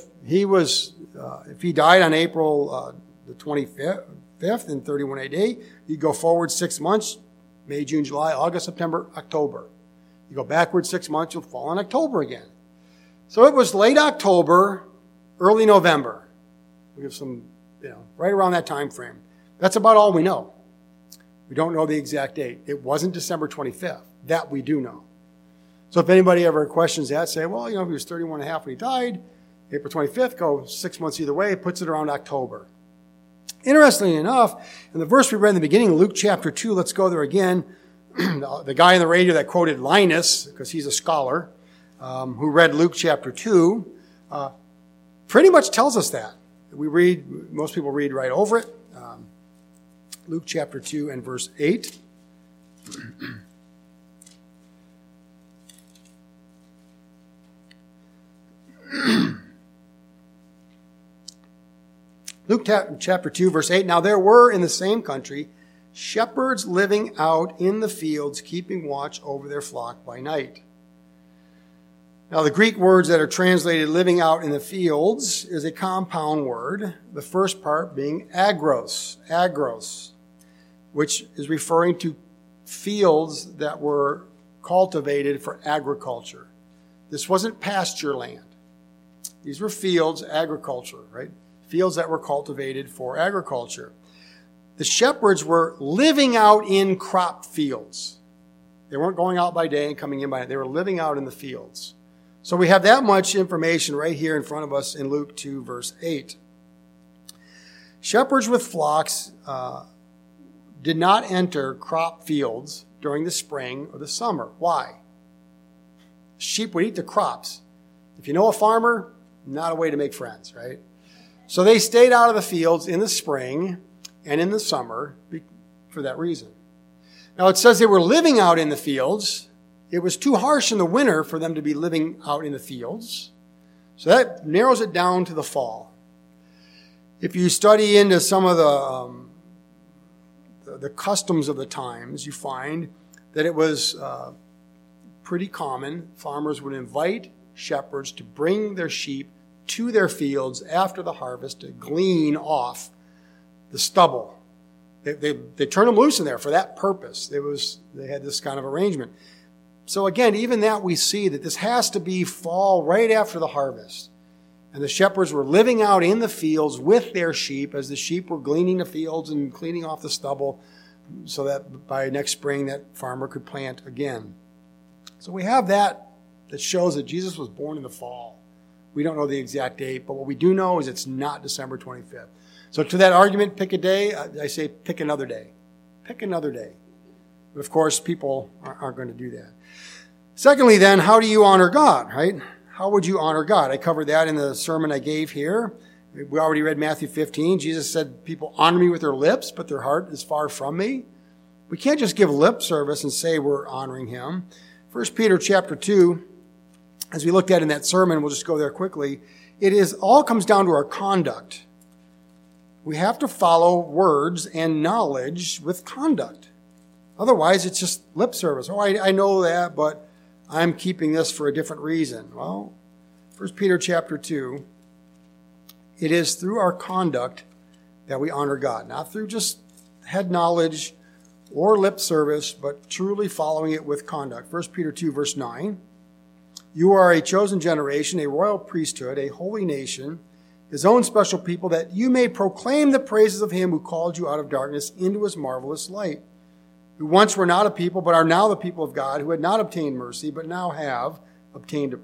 he died on April the 25th in 31 AD, you'd go forward 6 months, May, June, July, August, September, October. You go backward 6 months, you'll fall in October again. So it was late October, early November. We have some, right around that time frame. That's about all we know. We don't know the exact date. It wasn't December 25th. That we do know. So if anybody ever questions that, say, well, if he was 31 and a half when he died, April 25th, go 6 months either way, it puts it around October. Interestingly enough, in the verse we read in the beginning, Luke chapter 2, let's go there again. The guy on the radio that quoted Linus, because he's a scholar, who read Luke chapter 2, pretty much tells us that. Most people read right over it. Luke chapter 2 and verse 8. Luke chapter 2, verse 8. Now there were in the same country shepherds living out in the fields, keeping watch over their flock by night. Now the Greek words that are translated living out in the fields is a compound word, the first part being agros, which is referring to fields that were cultivated for agriculture. This wasn't pasture land. These were fields, agriculture, right? Fields that were cultivated for agriculture. The shepherds were living out in crop fields. They weren't going out by day and coming in by night. They were living out in the fields. So we have that much information right here in front of us in Luke 2, verse 8. Shepherds with flocks did not enter crop fields during the spring or the summer. Why? Sheep would eat the crops. If you know a farmer, not a way to make friends, right? So they stayed out of the fields in the spring and in the summer for that reason. Now it says they were living out in the fields. It was too harsh in the winter for them to be living out in the fields. So that narrows it down to the fall. If you study into some of the customs of the times, you find that it was pretty common. Farmers would invite shepherds to bring their sheep to their fields after the harvest to glean off the stubble. They turned them loose in there for that purpose. They had this kind of arrangement. So again, even that we see that this has to be fall right after the harvest. And the shepherds were living out in the fields with their sheep as the sheep were gleaning the fields and cleaning off the stubble so that by next spring that farmer could plant again. So we have that shows that Jesus was born in the fall. We don't know the exact date, but what we do know is it's not December 25th. So to that argument, pick a day, I say pick another day. Pick another day. But of course, people aren't going to do that. Secondly, then, how do you honor God, right? How would you honor God? I covered that in the sermon I gave here. We already read Matthew 15. Jesus said, people honor me with their lips, but their heart is far from me. We can't just give lip service and say we're honoring him. 1 Peter chapter 2, as we looked at in that sermon, we'll just go there quickly. All comes down to our conduct. We have to follow words and knowledge with conduct. Otherwise, it's just lip service. Oh, I know that, but I'm keeping this for a different reason. Well, 1 Peter chapter 2, it is through our conduct that we honor God. Not through just head knowledge or lip service, but truly following it with conduct. 1 Peter 2, verse 9. You are a chosen generation, a royal priesthood, a holy nation, his own special people, that you may proclaim the praises of him who called you out of darkness into his marvelous light, who once were not a people, but are now the people of God, who had not obtained mercy, but now have obtained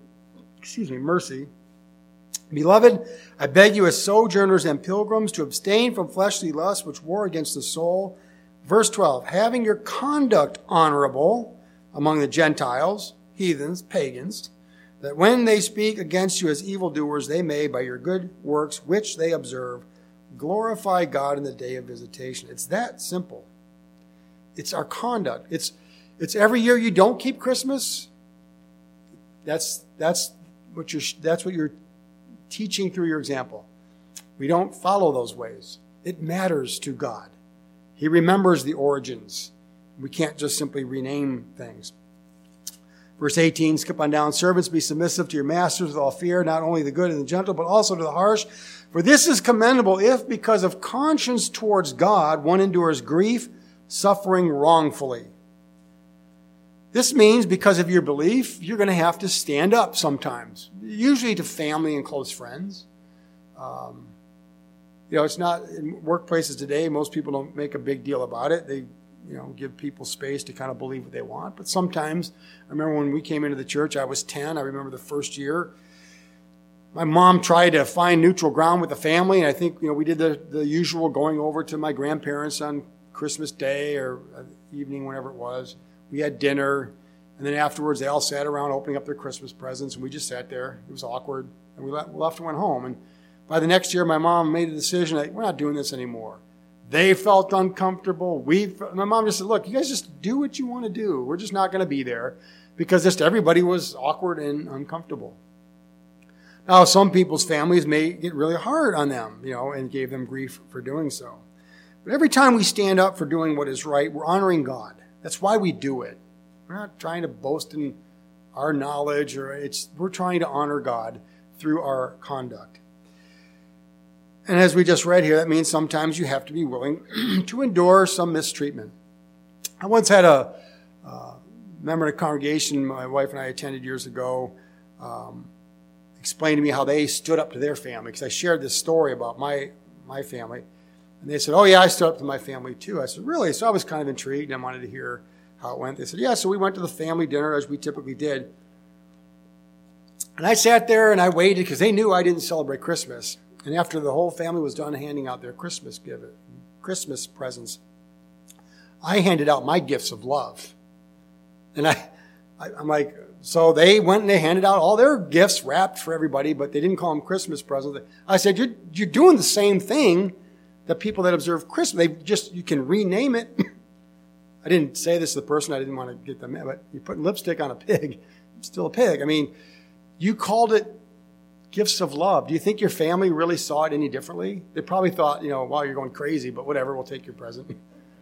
mercy. Beloved, I beg you as sojourners and pilgrims to abstain from fleshly lusts which war against the soul. Verse 12, having your conduct honorable among the Gentiles, heathens, pagans, that when they speak against you as evildoers, they may, by your good works which they observe, glorify God in the day of visitation. It's that simple. It's our conduct. It's every year you don't keep Christmas. That's what you're teaching through your example. We don't follow those ways. It matters to God. He remembers the origins. We can't just simply rename things. Verse 18, skip on down. Servants, be submissive to your masters with all fear, not only the good and the gentle, but also to the harsh. For this is commendable if, because of conscience towards God, one endures grief, suffering wrongfully. This means because of your belief, you're going to have to stand up sometimes, usually to family and close friends. It's not in workplaces today. Most people don't make a big deal about it. They, give people space to kind of believe what they want. But sometimes, I remember when we came into the church, I was 10. I remember the first year. My mom tried to find neutral ground with the family, and I think, we did the usual going over to my grandparents on Christmas Day or evening, whenever it was. We had dinner, and then afterwards they all sat around opening up their Christmas presents, and we just sat there. It was awkward, and we left and went home. And by the next year, my mom made a decision that we're not doing this anymore. They felt uncomfortable. My mom just said, look, you guys just do what you want to do. We're just not going to be there, because just everybody was awkward and uncomfortable. Now, some people's families may get really hard on them, and gave them grief for doing so. But every time we stand up for doing what is right, we're honoring God. That's why we do it. We're not trying to boast in our knowledge, we're trying to honor God through our conduct. And as we just read here, that means sometimes you have to be willing to endure some mistreatment. I once had a member of the congregation my wife and I attended years ago explain to me how they stood up to their family, because I shared this story about my family. And they said, oh, yeah, I stood up to my family too. I said, really? So I was kind of intrigued and I wanted to hear how it went. They said, yeah, so we went to the family dinner as we typically did. And I sat there and I waited because they knew I didn't celebrate Christmas. And after the whole family was done handing out their Christmas presents, I handed out my gifts of love. And I'm like, so they went and they handed out all their gifts wrapped for everybody, but they didn't call them Christmas presents. I said, you're doing the same thing that people that observe Christmas, you can rename it. I didn't say this to the person, I didn't want to get them mad, but you're putting lipstick on a pig. It's still a pig. I mean, you called it gifts of love. Do you think your family really saw it any differently? They probably thought, wow, you're going crazy, but whatever, we'll take your present.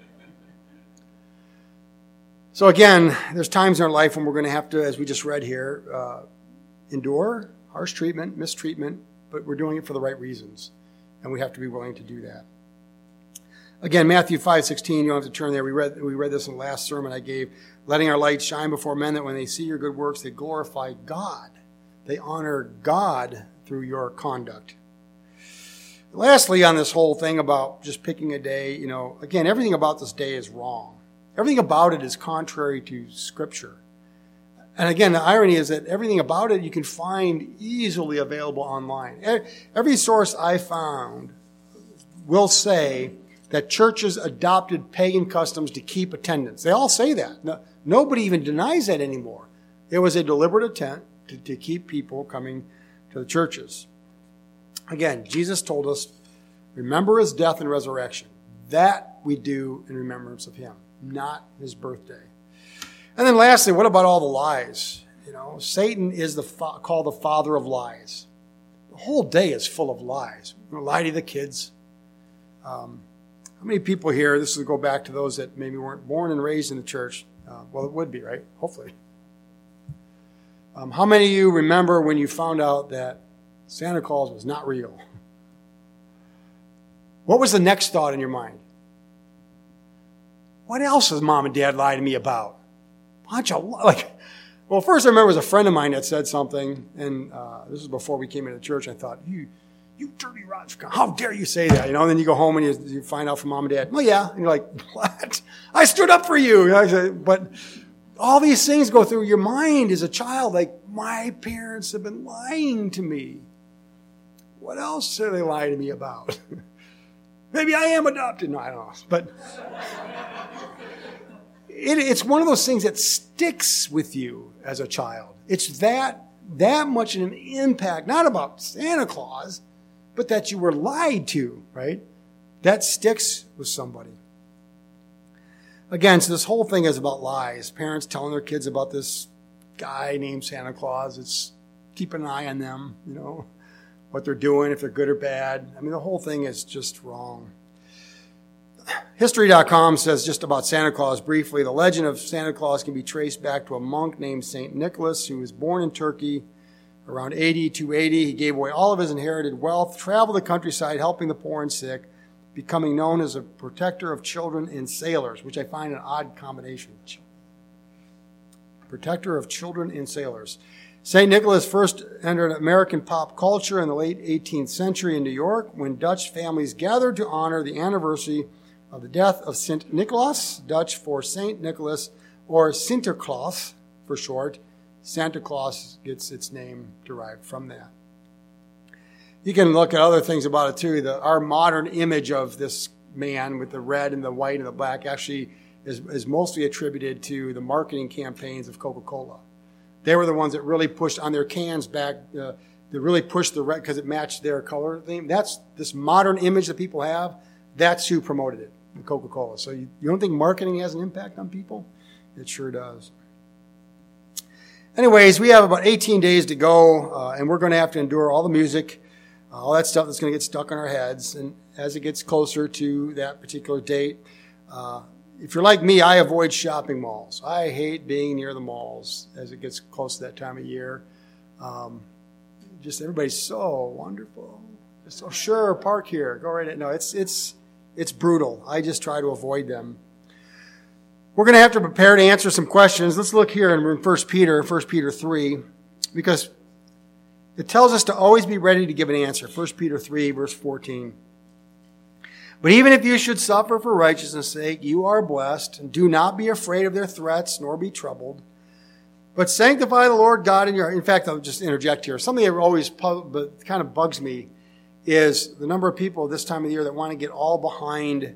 So again, there's times in our life when we're going to have to, as we just read here, endure harsh treatment, mistreatment, but we're doing it for the right reasons, and we have to be willing to do that. Again, Matthew 5:16, you don't have to turn there. We read this in the last sermon I gave. Letting our light shine before men, that when they see your good works, they glorify God. They honor God through your conduct. Lastly, on this whole thing about just picking a day, again, everything about this day is wrong. Everything about it is contrary to Scripture. And again, the irony is that everything about it you can find easily available online. Every source I found will say that churches adopted pagan customs to keep attendance. They all say that. No, nobody even denies that anymore. It was a deliberate attempt to keep people coming to the churches. Again, Jesus told us, remember his death and resurrection. That we do in remembrance of him, not his birthday. And then lastly, what about all the lies? Satan is called the father of lies. The whole day is full of lies. Lie to the kids. How many people here, this will go back to those that maybe weren't born and raised in the church. Well, it would be, right? Hopefully. How many of you remember when you found out that Santa Claus was not real? What was the next thought in your mind? What else has mom and dad lied to me about? Well, first I remember it was a friend of mine that said something, and this was before we came into church. I thought, you dirty rotten, how dare you say that? And then you go home and you find out from mom and dad, well, yeah. And you're like, what? I stood up for you. But all these things go through your mind as a child, like, my parents have been lying to me. What else are they lying to me about? Maybe I am adopted. No, I don't know. But it's one of those things that sticks with you as a child. It's that much an impact, not about Santa Claus, but that you were lied to, right? That sticks with somebody. Again, so this whole thing is about lies. Parents telling their kids about this guy named Santa Claus. It's keep an eye on them, what they're doing, if they're good or bad. I mean, the whole thing is just wrong. History.com says just about Santa Claus briefly. The legend of Santa Claus can be traced back to a monk named St. Nicholas, who was born in Turkey around 280. He gave away all of his inherited wealth, traveled the countryside helping the poor and sick, becoming known as a protector of children and sailors, which I find an odd combination. Protector of children and sailors. St. Nicholas first entered American pop culture in the late 18th century in New York when Dutch families gathered to honor the anniversary of the death of Sint Nicholas, Dutch for St. Nicholas, or Sinterklaas for short. Santa Claus gets its name derived from that. You can look at other things about it too. Our modern image of this man with the red and the white and the black actually is mostly attributed to the marketing campaigns of Coca-Cola. They were the ones that really pushed on their cans back, they really pushed the red because it matched their color theme. That's this modern image that people have. That's who promoted it, Coca-Cola. So you don't think marketing has an impact on people? It sure does. Anyways, we have about 18 days to go, and we're going to have to endure all the music, all that stuff that's going to get stuck in our heads. And as it gets closer to that particular date, if you're like me, I avoid shopping malls. I hate being near the malls as it gets close to that time of year. Just everybody's so wonderful. So sure, park here, go right in. No, it's brutal. I just try to avoid them. We're going to have to prepare to answer some questions. Let's look here in 1 Peter 3, because it tells us to always be ready to give an answer. 1 Peter 3, verse 14. But even if you should suffer for righteousness' sake, you are blessed, and do not be afraid of their threats, nor be troubled. But sanctify the Lord God in your heart. In fact, I'll just interject here. Something that always kind of bugs me is the number of people this time of year that want to get all behind,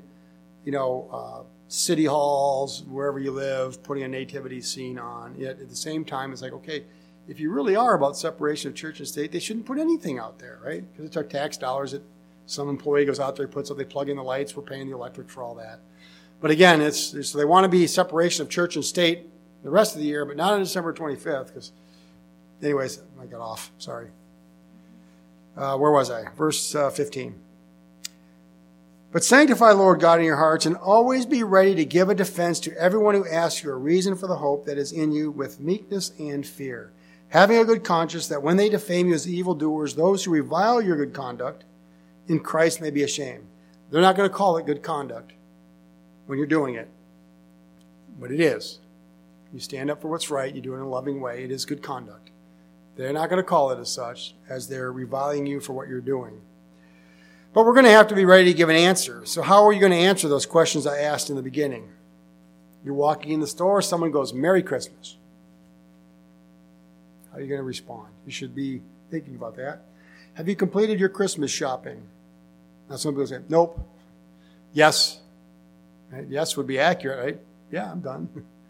city halls, wherever you live, putting a nativity scene on. Yet at the same time, it's like, okay, if you really are about separation of church and state, they shouldn't put anything out there, right? Because it's our tax dollars that some employee goes out there, puts up, they plug in the lights, we're paying the electric for all that. But again, so they want to be separation of church and state the rest of the year, but not on December 25th, because, anyways, I got off, sorry. Where was I? Verse 15. But sanctify the Lord God in your hearts, and always be ready to give a defense to everyone who asks you a reason for the hope that is in you with meekness and fear, having a good conscience that when they defame you as evildoers, those who revile your good conduct in Christ may be ashamed. They're not going to call it good conduct when you're doing it, but it is. You stand up for what's right, you do it in a loving way, it is good conduct. They're not going to call it as such, as they're reviling you for what you're doing. But we're going to have to be ready to give an answer. So how are you going to answer those questions I asked in the beginning? You're walking in the store, someone goes, Merry Christmas. How are you going to respond? You should be thinking about that. Have you completed your Christmas shopping? Now some people say, nope. Yes. Right? Yes would be accurate, right? Yeah, I'm done.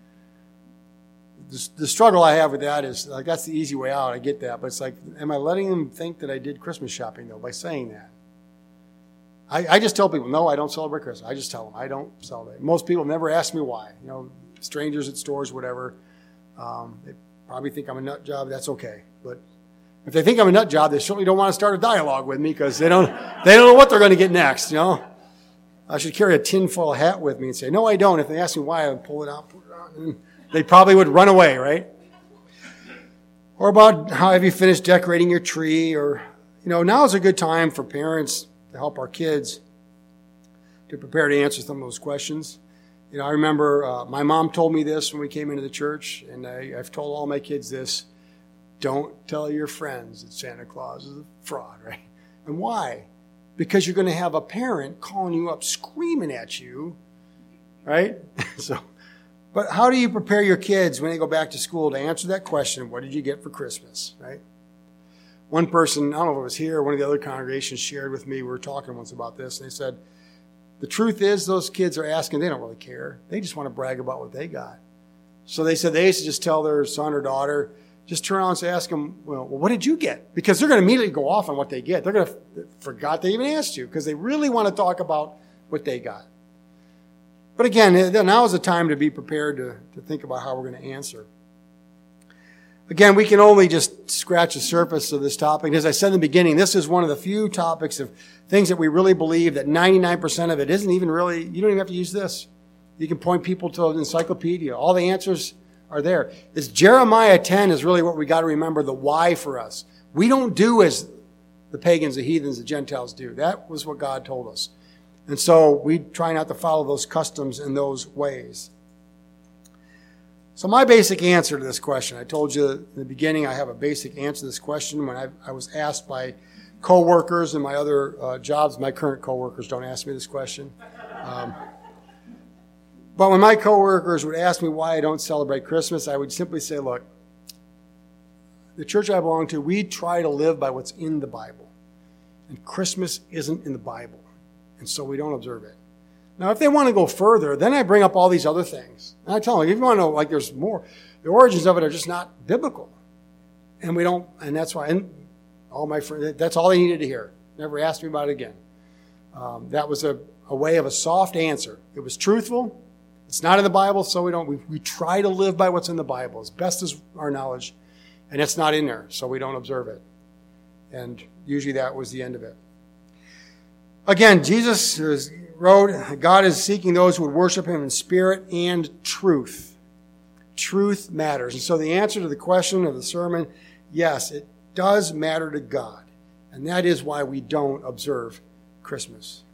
The struggle I have with that is, like, that's the easy way out. I get that. But it's like, am I letting them think that I did Christmas shopping, though, by saying that? I just tell people, no, I don't celebrate Christmas. I just tell them, I don't celebrate. Most people never ask me why. You know, strangers at stores, whatever. They probably think I'm a nut job. That's okay. But if they think I'm a nut job, they certainly don't want to start a dialogue with me because they don't know what they're going to get next, you know. I should carry a tinfoil hat with me and say, no, I don't. If they ask me why, I would pull it out, and they probably would run away, right? Or about how have you finished decorating your tree? Or, you know, now is a good time for parents to help our kids to prepare to answer some of those questions. You know, I remember my mom told me this when we came into the church, and I've told all my kids this: don't tell your friends that Santa Claus is a fraud, right? And why? Because you're going to have a parent calling you up screaming at you, right? But how do you prepare your kids when they go back to school to answer that question, what did you get for Christmas, right? One person, I don't know if it was here or one of the other congregations, shared with me, we were talking once about this, and they said, the truth is those kids are asking, they don't really care. They just want to brag about what they got. So they said they used to just tell their son or daughter, just turn around and ask them, well, what did you get? Because they're going to immediately go off on what they get. They're going to forgot they even asked you because they really want to talk about what they got. But again, now is the time to be prepared to think about how we're going to answer. Again, we can only just scratch the surface of this topic. As I said in the beginning, this is one of the few topics of things that we really believe that 99% of it isn't even really, you don't even have to use this. You can point people to an encyclopedia. All the answers are there. This Jeremiah 10 is really what we got to remember, the why for us. We don't do as the pagans, the heathens, the Gentiles do. That was what God told us. And so we try not to follow those customs in those ways. So my basic answer to this question, I told you in the beginning I have a basic answer to this question. When I was asked by coworkers and my other jobs, my current coworkers don't ask me this question. But when my coworkers would ask me why I don't celebrate Christmas, I would simply say, look, the church I belong to, we try to live by what's in the Bible. And Christmas isn't in the Bible. And so we don't observe it. Now, if they want to go further, then I bring up all these other things. And I tell them, if you want to know, like, there's more, the origins of it are just not biblical. And we don't, and that's why, and all my friends, that's all they needed to hear. Never asked me about it again. That was a way of a soft answer. It was truthful. It's not in the Bible, so we try to live by what's in the Bible as best as our knowledge. And it's not in there, so we don't observe it. And usually that was the end of it. Again, Jesus wrote, God is seeking those who would worship him in spirit and truth. Truth matters. And so the answer to the question of the sermon, yes, it does matter to God. And that is why we don't observe Christmas.